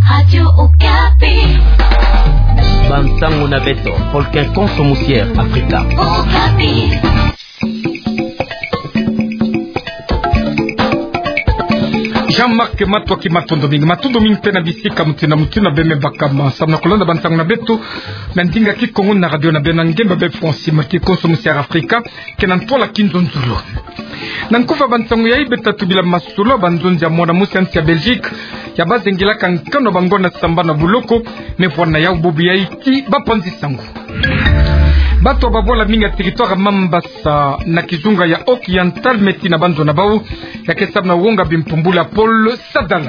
Radio Okapi. Bansango na beto, Volcan Consomusier, Africa. Okapi. Jean-Marc Matwaki matondo mingi tena bisika mutina beme bakama samna kolanda bansango na beto na ndinga ki Kongo na radio na benangemba be Francis Maki Consomusier Africa kenan tola kinzonzulo nankufa bansango ya ibeta tubila masulo banzonzi ya mwana musansi ya Belgique ya bazengila kankano bangona samba na buloko mefwana ya ububi ya iki bapanzi sango bato babola minga territoire Mambasa na kizunga ya Oriental meti na banzo na bau ya kesab na wonga bimpumbula Paul Sadala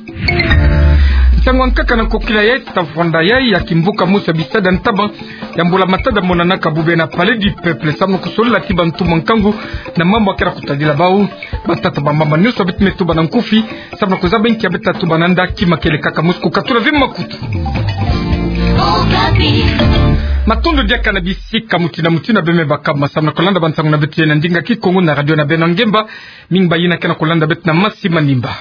sango nkaka na kokila ya tafwanda ya kimbuka Musa Bisada ntaba ya mbula matada monana kabube na palais du peuple samno kusola tiba ntuma nkangu na mambo akira kutadila bau batata bamba nyuso bitmetu bana nkufi samno kuzaba nki abetatu bananda kimakele kaka musku katula vima kutu matondo dia kana bisika mutina beme bakama samna kolanda bansango na betu na ndinga ki Kongo na radio na benangemba mingba yina kana kolanda bet na masima nimba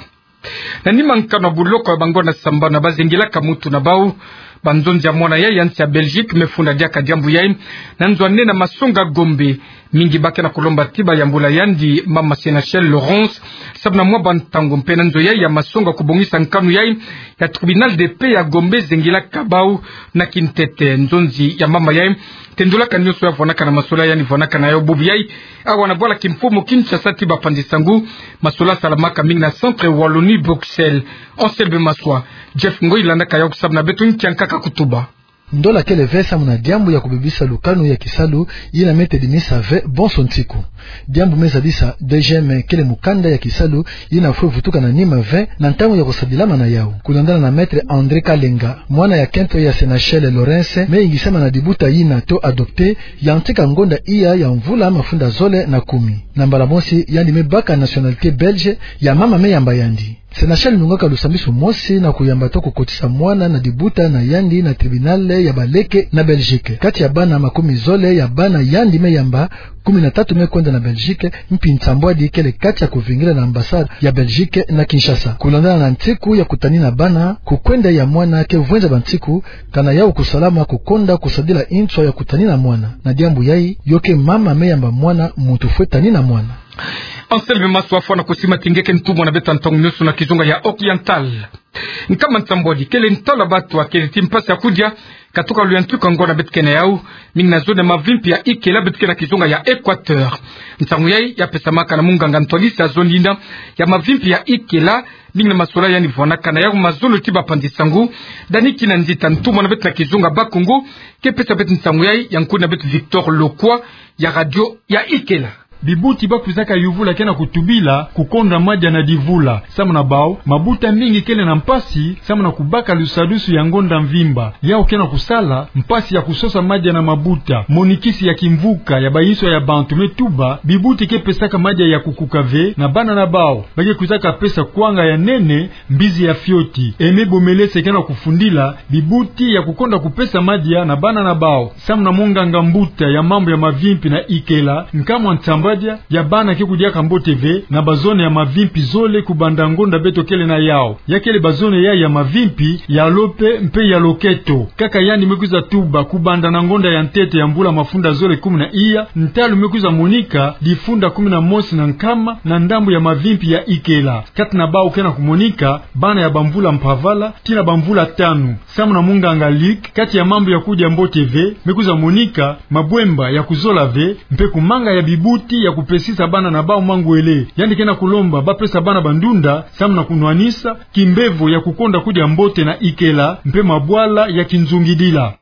na nima nkano buloko bangona samba na bazengila kamutu na bau banzonzi ya mwana ya yansi ya Belgique mefunda dia kajambu yai na nzwane na masonga gombe mingi bake na kolomba tiba ya mbula yandi mama Sénéchal Laurence sabna mwa bantango mpena nzo ya masonga kubongisa nkanu yai ya tribunal de paix ya gombe zengila kabau na kintete nzonzi ya mama yai tendula kanyoso ya vonaka na masola yani vonaka na yo bubu yai awana bola kimfumo Kinshasa tiba pandisangu masola salamaka mingi na centre Wallonie Bruxelles on selbe maswa Jeff Ngoi landa kaya kusabna betu nkiankaka kutuba ndola kele vesa muna diambu ya kubibisa lukano ya kisalu ina mete dimisa ve bon sontiku diambu meza disa DGM kele mukanda ya kisalu ina fwe vutuka na nima ve na ntangu ya kusabilama na yao kulandana na metre André Kalenga mwana ya kento ya Sénéchal Laurence me ingisema na dibuta ina to adopte ya ntika ngonda iya ya mvula mafunda zole na kumi na mbala mosi yani mebaka nationalité belge ya mama me yamba yandi Sénéchal nungaka lusambisu mosi na kuyamba to kukotisa mwana na dibuta na yandi na tribunal ya baleke na Belgique kati ya bana makumi zole ya bana yandi me yamba 13 mekwenda na Belgique mpintsambwadi kele kati ya kuvingila na ambasade ya Belgique na Kinshasa kulandana na ntiku ya kutani na bana kukwenda ya mwana ke vwenza bantiku kana yao kusalama kukonda kusadila intso ya kutani na mwana na diambu yai yoke mama me yamba mwana mutufwe tani na mwana Anselme maswafo na kusima tingeke ntumo na beta ntong nyusu na kizunga ya Oriental nkama ntambodi kele ntala batu wa kele timpasi ya kudia katuka luyantuka ngona betkene yau mingi na zone mavimpi ya Ikela betkene kizunga ya Equateur ntangu yai ya pesamaka na munganga ntolisi ya zone linda ya mavimpi ya Ikela mingi na masola yani vonaka na yau mazolo tiba pandisangu daniki na nzita ntumo na betu na kizunga bakungu ke pesa betu ntangu yai yankuna betu Victor Lokwa ya radio ya Ikela bibuti bakuzaka yuvula kena kutubila kukonda maja na divula samuna bao mabuta mingi kele na mpasi samuna kubaka lusadusu ya ngonda mvimba yao kena kusala mpasi ya kusosa maja na mabuta monikisi ya kimvuka ya bayiso ya bantu metuba bibuti ke pesaka maja ya kukukave na bana na bao bage kuzaka pesa kwanga ya nene mbizi ya fioti eme bomelese kena kufundila bibuti ya kukonda kupesa maja na bana na bao samuna monganga mbuta ya mambo ya mavimpi na Ikela nkamwa ntamba ya bana ke kudia kambo TV na bazone ya mavimpi zole kubanda ngonda beto kele na yao yakele bazone ya mavimpi ya lope mpe ya loketo kaka yani mekuza tuba kubanda na ngonda ya ntete ya mbula mafunda zole 10 na iya ntalu mekuza monika difunda 10 na mosi na nkama na ndambu ya mavimpi ya Ikela kati na bao kena kumonika bana ya bamvula mpavala tina bamvula 5 samu na munga angalik kati ya mambo ya kudia mbo TV mekuza monika mabwemba ya kuzola ve mpe kumanga ya bibuti ya kupesisa bana na bao mangwele yani kena kulomba bapesa bana bandunda samu na kunwanisa kimbevo ya kukonda kudia mbote na Ikela mpe mabwala ya kinzungidila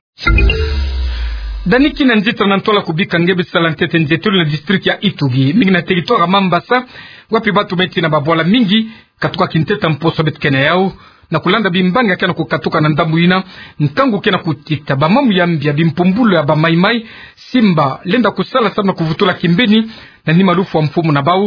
daniki na nzita na ntola kubika ngebe salantete nzetulu na district ya Itugi mingi na territoire Mambasa wapi batu meti na babwala mingi katuka kinteta mposo betkene yao na kulanda bimbanga kena kukatuka na ndambu ina ntangu kena kutita bamamu ya mbia bimpumbulo ya bamaimai simba lenda kusala sana kuvutula kimbeni na ni marufu wa mfumu na bau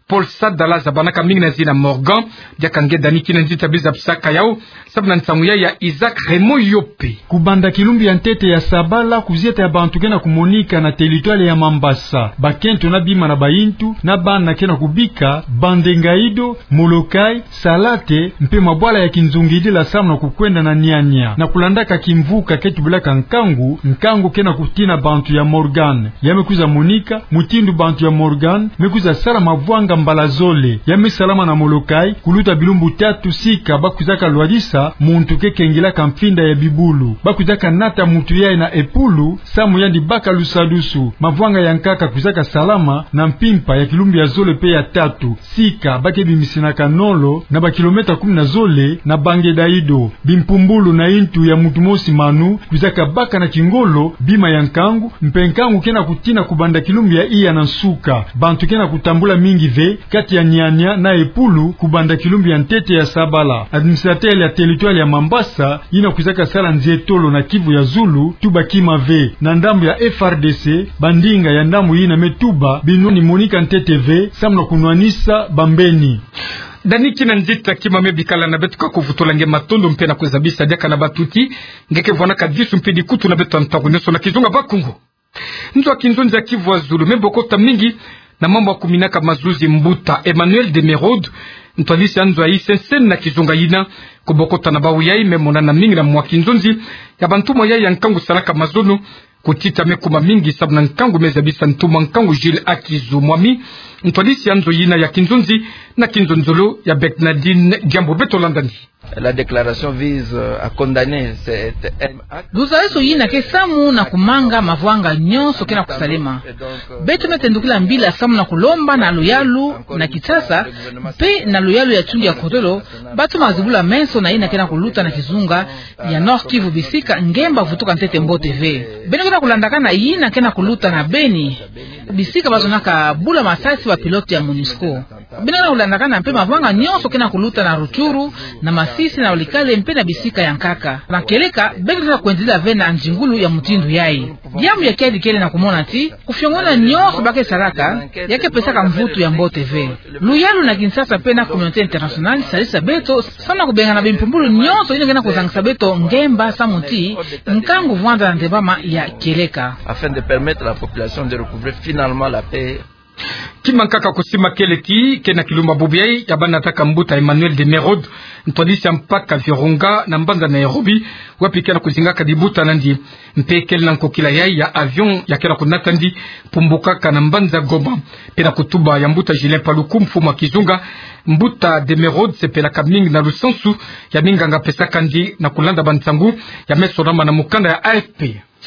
Paul Sadala zabanaka mingi na zina Morgan diakange dani kina nzita biza psaka yao sabu na nsangu ya Isaac Remo Yope kubanda kilumbi ya ntete ya Sabala kuzieta ya bantu kena kumonika na teritwale ya Mambasa bakento na bima na bayintu na bana kena kubika bandengaido Molokai Salate mpe mabwala ya kinzungidi la samu na kukwenda na Nyanya na kulandaka kimvuka ketubulaka nkangu kena kutina bantu ya Morgan yamekuza Monika mutindu bantu ya Morgan mekuza sala mavwanga mbalazole yame salama na Molokai kuluta bilumbu tatu sika bakuzaka lwadisa muntu kekengela kampinda ya bibulu bakuzaka nata mutu yae na epulu samu yandi baka lusadusu mavwanga ya nkaka kuzaka salama na mpimpa ya kilumbi ya zole pe ya tatu sika bakebi misinaka nolo na bakilometa 10 na zole na bange daido bimpumbulu na intu ya mutu mosi manu kuzaka baka na kingolo bima ya nkangu mpenkangu kena kutina kubanda kilumbi ya iya na nsuka bantu kena kutambula mingi ve kati ya Nyanya na epulu kubanda kilumbi ya ntete ya Sabala administrateur ya territoire ya Mambasa ina kuzaka sala nzietolo na Kivu ya Zulu tuba kima ve na ndambu ya FRDC bandinga ya ndambu ina metuba binoni Monika ntete ve samna kunwanisa bambeni Daniki na nzita kima mebikala na betu kakuvutula nge matondo mpe na kuzabisa diaka na batuti ngeke vwana kadisu mpe dikutu na betu antagoneso na kizunga bakungu nzo wa kinzonzi ya Kivu wa Zulu membokota mingi na mambo wa kuminaka mazuzi mbuta Emmanuel de Merode ntwalisi anzo ya isensen na kizunga yina kubokota na bawu yai memona na mingi na mwa kinzonzi ya bantumo yai ya nkangu salaka mazono kutita mekuma mingi sabu na nkangu mezabisa ntuma nkangu Gilles Akizu mwami ntwalisi anzo yina ya kinzonzi na kinzonzolo ya Beknadine Jambo Beto Landani. La déclaration vise à condamner cette Luzaeso yina ke samu na kumanga mavwanga nyonso kena kusalema. Beto metendukila mbila samu na kulomba na luyalu na kitasa pe na luyalu ya chungi ya kotolo batu mazibula menso na ina kena kuluta na kizunga ya North Kivu bisika ngemba vutuka ntete Mbo TV. Beno kena kulandaka na ina kena kuluta na Beni bisika bazonaka bula masasi wa piloti ya MONUSCO. Beno kena kulandaka na mpe mavwanga nyonso kena kuluta na Ruchuru na Masisi na Olikale mpe na bisika ya Nkaka. Na keleka beno kuendelea vena njingulu ya mutindu yai. Jamu ya kedi kele na kumona ti kufyongona nyonso bake saraka yake pesaka mvutu ya Mbo TV. Luyalu na Kinshasa pe na communauté internationale salisa beto sana kubenga na bimpumbulu nyonso ina kena kuzangisa beto ngemba samuti nkangu vwanda na ndebama ya keleka afin de permettre à la population de recouvrer finalement la paix. Kimankaka kusima keleki kena kilumba bubiai yabana taka mbuta Emmanuel de Merode ntwadisi mpaka Virunga na mbanza Nairobi wapi kena kuzinga kadibuta nandi mpekele na nkokila yai ya avion ya kena kunatandi pumbuka kana mbanza Goma pena kutuba ya mbuta Julien Paluku mfumu wa kizunga mbuta de Merode sepela kamingi na lusansu ya minganga pesa kandi na kulanda bantangu ya mesorama na mukanda ya AFP.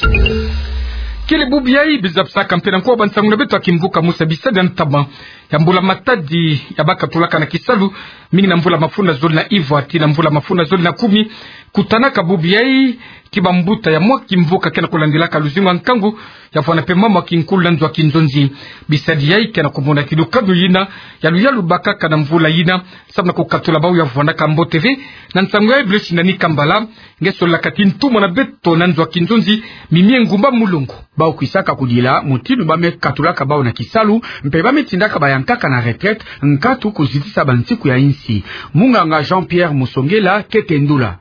Kile bubiai bizapsa kampena kwa bantangu na beto akimvuka Musa Bisada ntaba ya mbula matadi ya baka tulaka na Kisalu mingi na mbula mafuna zoli na Ivo ati na mbula mafuna zoli na 10 kutanaka bubiai kibambuta ya mwa kimvuka kena kulandilaka luzinga nkangu ya fwana pe mama kinkulu nzwa kinzonzi bisadi yai kena kumona kidukadu yina ya luyalu baka kana mvula yina sabna kukatula bau ya fwana Kambo TV na nsangu ya bleshi na nikambala ngeso lakati ntumo na beto na nzwa kinzonzi mimie ngumba mulungu bao kuisaka kudila mutilu bame katulaka bao na Kisalu mpe bame tindaka bayankaka na retraite nkatu kuzitisa bansiku ya insi munganga Jean-Pierre Musongela Ketendula.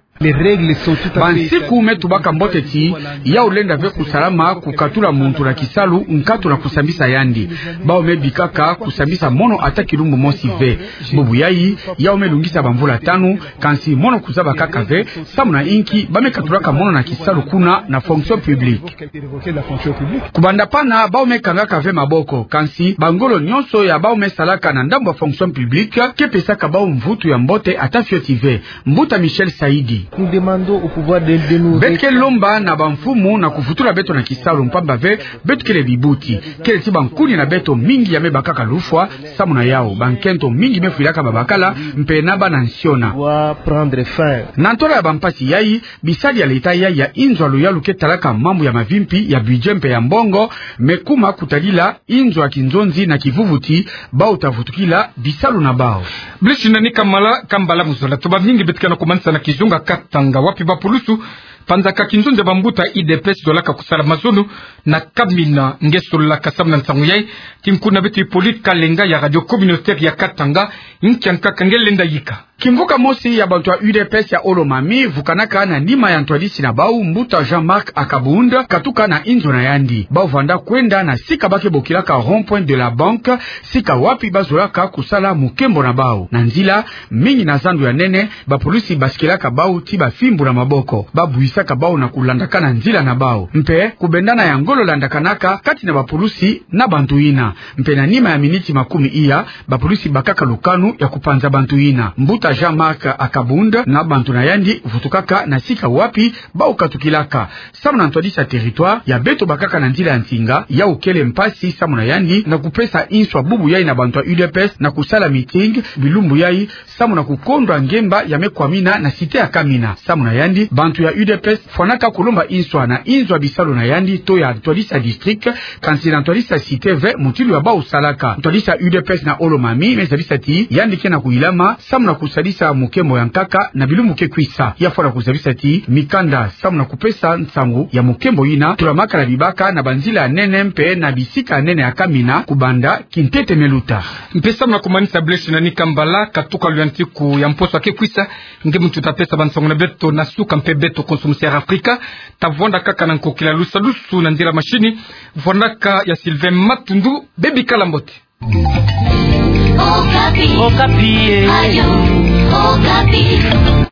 Bansiku metu baka mbote ti ya ulenda ve kusalama kukatula muntu na Kisalu nkatu na kusambisa yandi bao mebikaka kusambisa mono ata kilumbu mosi ve bubu yai ya umelungisa bamvula 5 kansi mono kuzaba kaka ve samu na inki bame katulaka mono na Kisalu kuna na fonction publique kubanda pana bao mekangaka ve maboko kansi bangolo nyonso ya bao mesalaka na ndambo fonction publique kepesaka bao mvutu ya mbote ata fioti ve mbuta Michel Saidi. Nous demandons au pouvoir de nous Betke lomba na banfumu na kufutura beto na Kisalu mpamba ve beto kele bibuti kele ti bankuni na beto mingi ya mebakaka lufwa samu na yao bankento mingi mefuilaka babakala mpenaba na nsiona prendre fin nantola ya bampasi yai bisadi ya leta yai ya inzwa luyalu ketalaka mambu ya mavimpi ya budjempe ya mbongo mekuma kutalila inzwa ya kinzonzi na kivuvuti bao tavutukila bisalu na bao blishi nani kambala muzola toba mingi betika na kumanisa na kizunga katanga wapi bapulusu panzaka kinzonde bambuta IDPS dolaka kusala mazonu na Kamina ngesola kasam na nsangu yai tinkuna betu Hippolyte Kalenga ya radio communautaire ya Katanga nkianka kangelenda yika kimvuka mosi ya bantu ya UDPS ya Olomami vukanaka na ndima ya ntwadisi na bau mbuta Jean-Marc Akabunda katuka na inzo na yandi bau vanda kwenda na sika bake bokilaka rond-point de la banque sika wapi bazolaka kusala mukembo na bau na nzila mingi na zandu ya nene bapolisi basikilaka bau tiba fimbu na maboko babuisaka bau na kulandaka na nzila na bau mpe kubendana ya ngolo landakanaka kati na bapolisi na bantuina mpe na nima ya miniti makumi iya bapolisi bakaka lukanu ya kupanza bantuina mbuta Jean-Marc Akabunda na bantu na yandi vutukaka na sika wapi bao katukilaka samu na ntwadisa territoire ya beto bakaka na nzila ya ntinga ya ukele mpasi samu na yandi na kupesa inswa bubu yai na bantu ya UDPS na kusala meeting bilumbu yai samu na kukondwa ngemba ya mekwamina na site ya Kamina samu na yandi bantu ya UDPS fwanaka kulomba inswa na inswa bisalo na yandi to ya ntwadisa district kansi na ntwadisa site ve mutilu ya bao salaka ntwadisa UDPS na Olomami mezabisa ti yandi kena kuilama samu na kusadisa mukembo ya nkaka na bilu muke kwisa ya fora kuzabisa ti mikanda samu na kupesa nsangu ya mukembo ina tulamaka na bibaka na banzila ya nene mpe na bisika nene ya Kamina kubanda kintete meluta mpesa na kumanisa bleshi na nikambala katuka luantiku ya mposo ake kwisa ngemu tutapesa bansongo na beto na suka mpe beto consommateur Afrika tavonda kaka na nkokila lusalusu na ndira mashini vondaka ya Sylvain Matundu bebi kalambote Okapi. Okapi. Ayo, Okapi.